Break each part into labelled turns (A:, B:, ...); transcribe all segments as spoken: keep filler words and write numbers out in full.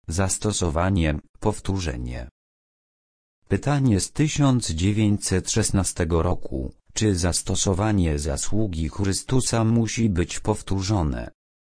A: Zastosowanie, powtórzenie. Pytanie z tysiąc dziewięćset szesnastego roku. Czy zastosowanie zasługi Chrystusa musi być powtórzone?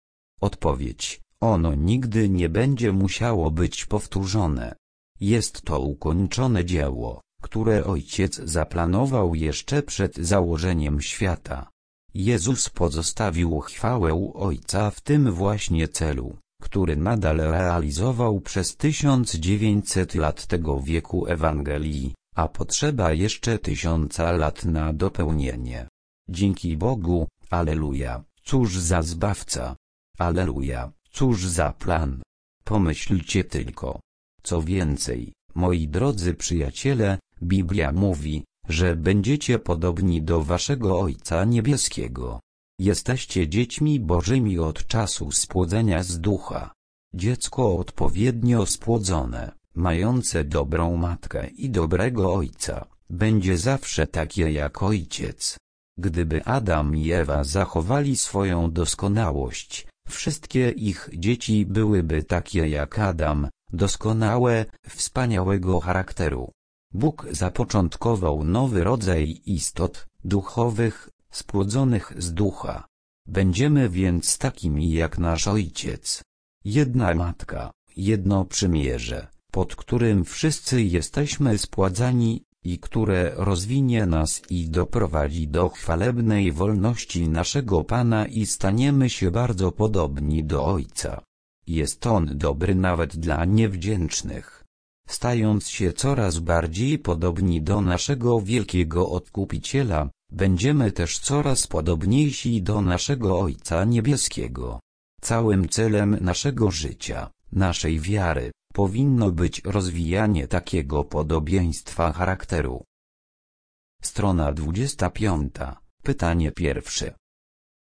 A: Odpowiedź: ono nigdy nie będzie musiało być powtórzone. Jest to ukończone dzieło, które Ojciec zaplanował jeszcze przed założeniem świata. Jezus pozostawił chwałę Ojca w tym właśnie celu, który nadal realizował przez tysiąc dziewięćset lat tego wieku Ewangelii, a potrzeba jeszcze tysiąca lat na dopełnienie. Dzięki Bogu, alleluja, cóż za Zbawca! Alleluja, cóż za plan! Pomyślcie tylko. Co więcej, moi drodzy przyjaciele, Biblia mówi, że będziecie podobni do waszego Ojca Niebieskiego. Jesteście dziećmi Bożymi od czasu spłodzenia z ducha. Dziecko odpowiednio spłodzone, mające dobrą matkę i dobrego ojca, będzie zawsze takie jak ojciec. Gdyby Adam i Ewa zachowali swoją doskonałość, wszystkie ich dzieci byłyby takie jak Adam, doskonałe, wspaniałego charakteru. Bóg zapoczątkował nowy rodzaj istot duchowych, spłodzonych z ducha. Będziemy więc takimi jak nasz Ojciec. Jedna matka, jedno przymierze, pod którym wszyscy jesteśmy spładzani, i które rozwinie nas i doprowadzi do chwalebnej wolności naszego Pana i staniemy się bardzo podobni do Ojca. Jest On dobry nawet dla niewdzięcznych. Stając się coraz bardziej podobni do naszego wielkiego Odkupiciela, będziemy też coraz podobniejsi do naszego Ojca Niebieskiego. Całym celem naszego życia, naszej wiary, powinno być rozwijanie takiego podobieństwa charakteru. Strona dwudziesta piąta. Pytanie pierwsze.